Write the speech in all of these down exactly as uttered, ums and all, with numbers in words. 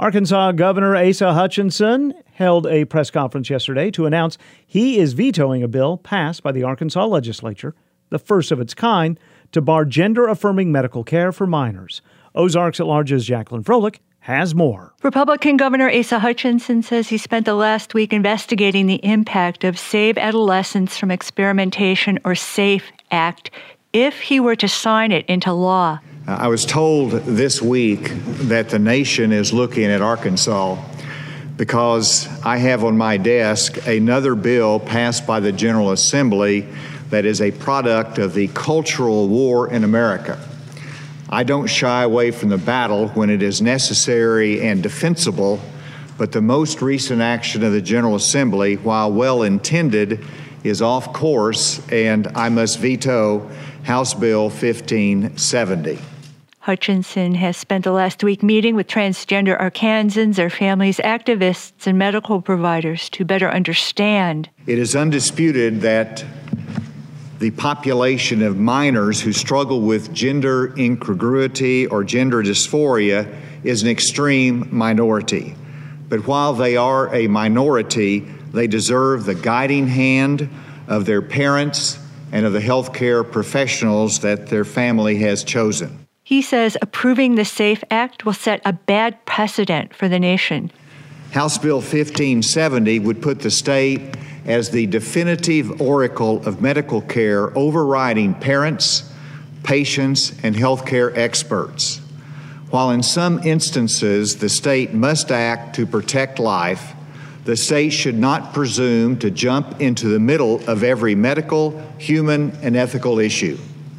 Arkansas Governor Asa Hutchinson held a press conference yesterday to announce he is vetoing a bill passed by the Arkansas legislature, the first of its kind, to bar gender-affirming medical care for minors. Ozarks at Large's Jacqueline Froelich has more. Republican Governor Asa Hutchinson says he spent the last week investigating the impact of Save Adolescents from Experimentation, or SAFE Act, if he were to sign it into law. I was told this week that the nation is looking at Arkansas because I have on my desk another bill passed by the General Assembly that is a product of the cultural war in America. I don't shy away from the battle when it is necessary and defensible, but the most recent action of the General Assembly, while well-intended, is off course, and I must veto House Bill fifteen seventy. Hutchinson has spent the last week meeting with transgender Arkansans, their families, activists, and medical providers to better understand. It is undisputed that the population of minors who struggle with gender incongruity or gender dysphoria is an extreme minority. But while they are a minority, they deserve the guiding hand of their parents and of the healthcare professionals that their family has chosen. He says approving the SAFE Act will set a bad precedent for the nation. House Bill fifteen seventy would put the state as the definitive oracle of medical care, overriding parents, patients, and healthcare experts. While in some instances the state must act to protect life, the state should not presume to jump into the middle of every medical, human, and ethical issue.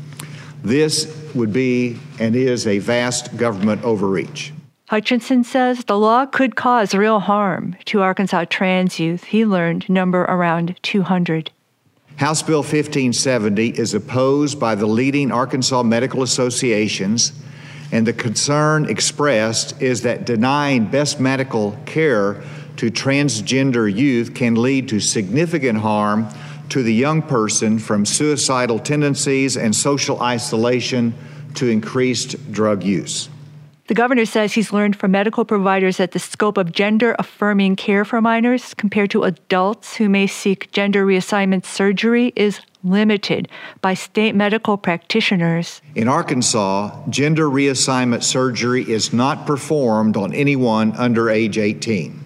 This would be and is a vast government overreach. Hutchinson says the law could cause real harm to Arkansas trans youth. He learned number around two hundred. House Bill fifteen seventy is opposed by the leading Arkansas medical associations, and the concern expressed is that denying best medical care to transgender youth can lead to significant harm to the young person, from suicidal tendencies and social isolation to increased drug use. The governor says he's learned from medical providers that the scope of gender-affirming care for minors compared to adults who may seek gender reassignment surgery is limited by state medical practitioners. In Arkansas, gender reassignment surgery is not performed on anyone under age eighteen.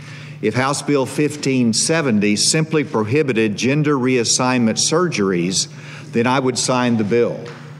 If House Bill fifteen seventy simply prohibited gender reassignment surgeries, then I would sign the bill.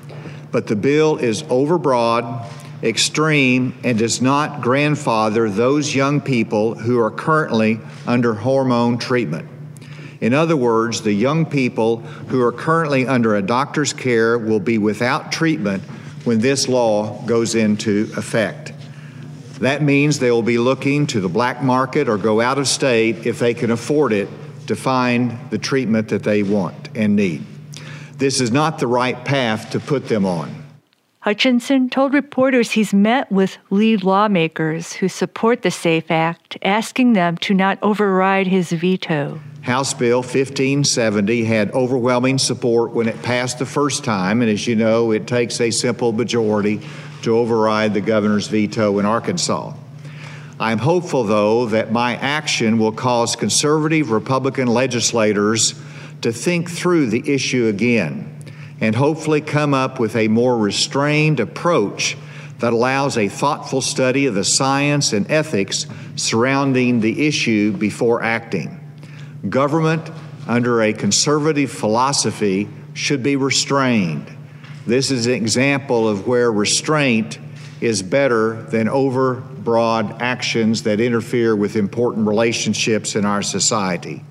But the bill is overbroad, extreme, and does not grandfather those young people who are currently under hormone treatment. In other words, the young people who are currently under a doctor's care will be without treatment when this law goes into effect. That means they will be looking to the black market or go out of state, if they can afford it, to find the treatment that they want and need. This is not the right path to put them on. Hutchinson told reporters he's met with lead lawmakers who support the SAFE Act, asking them to not override his veto. House Bill fifteen seventy had overwhelming support when it passed the first time, and as you know, it takes a simple majority to override the governor's veto in Arkansas. I'm hopeful, though, that my action will cause conservative Republican legislators to think through the issue again and hopefully come up with a more restrained approach that allows a thoughtful study of the science and ethics surrounding the issue before acting. Government, under a conservative philosophy, should be restrained. This is an example of where restraint is better than overbroad actions that interfere with important relationships in our society.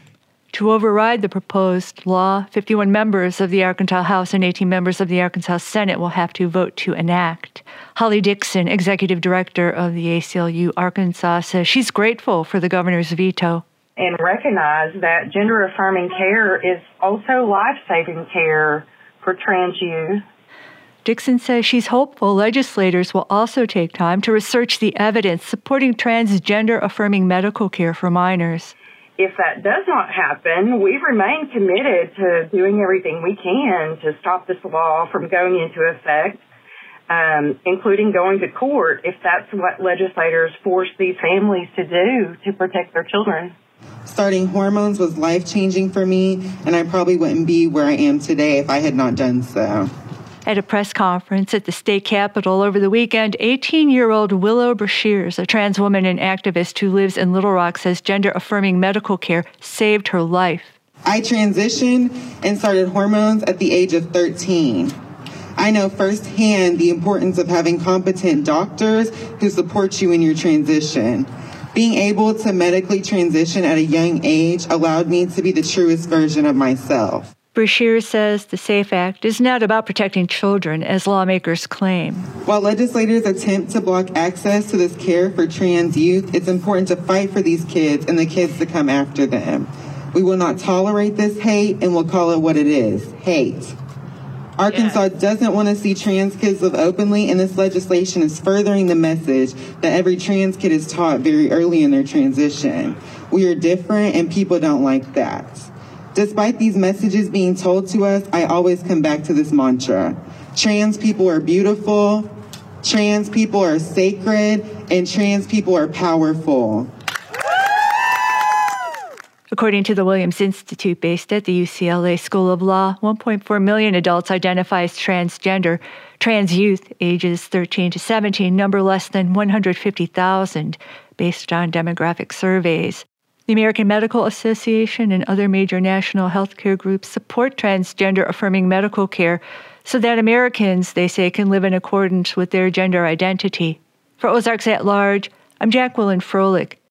To override the proposed law, fifty-one members of the Arkansas House and eighteen members of the Arkansas Senate will have to vote to enact. Holly Dixon, executive director of the A C L U Arkansas, says she's grateful for the governor's veto. And recognize that gender-affirming care is also life-saving care for trans youth. Dixon says she's hopeful legislators will also take time to research the evidence supporting transgender-affirming medical care for minors. If that does not happen, we remain committed to doing everything we can to stop this law from going into effect. um, including going to court if that's what legislators force these families to do to protect their children. Starting hormones was life-changing for me, and I probably wouldn't be where I am today if I had not done so. At a press conference at the state capitol over the weekend, eighteen-year-old Willow Brashears, a trans woman and activist who lives in Little Rock, says gender-affirming medical care saved her life. I transitioned and started hormones at the age of thirteen. I know firsthand the importance of having competent doctors who support you in your transition. Being able to medically transition at a young age allowed me to be the truest version of myself. Brashears says the SAFE Act is not about protecting children, as lawmakers claim. While legislators attempt to block access to this care for trans youth, it's important to fight for these kids and the kids to come after them. We will not tolerate this hate, and we'll call it what it is, hate. Arkansas yeah. doesn't want to see trans kids live openly, and this legislation is furthering the message that every trans kid is taught very early in their transition. We are different, and people don't like that. Despite these messages being told to us, I always come back to this mantra. Trans people are beautiful, trans people are sacred, and trans people are powerful. According to the Williams Institute based at the U C L A School of Law, one point four million adults identify as transgender. Trans youth ages thirteen to seventeen number less than one hundred fifty thousand based on demographic surveys. The American Medical Association and other major national healthcare groups support transgender-affirming medical care so that Americans, they say, can live in accordance with their gender identity. For Ozarks at Large, I'm Jacqueline Froelich.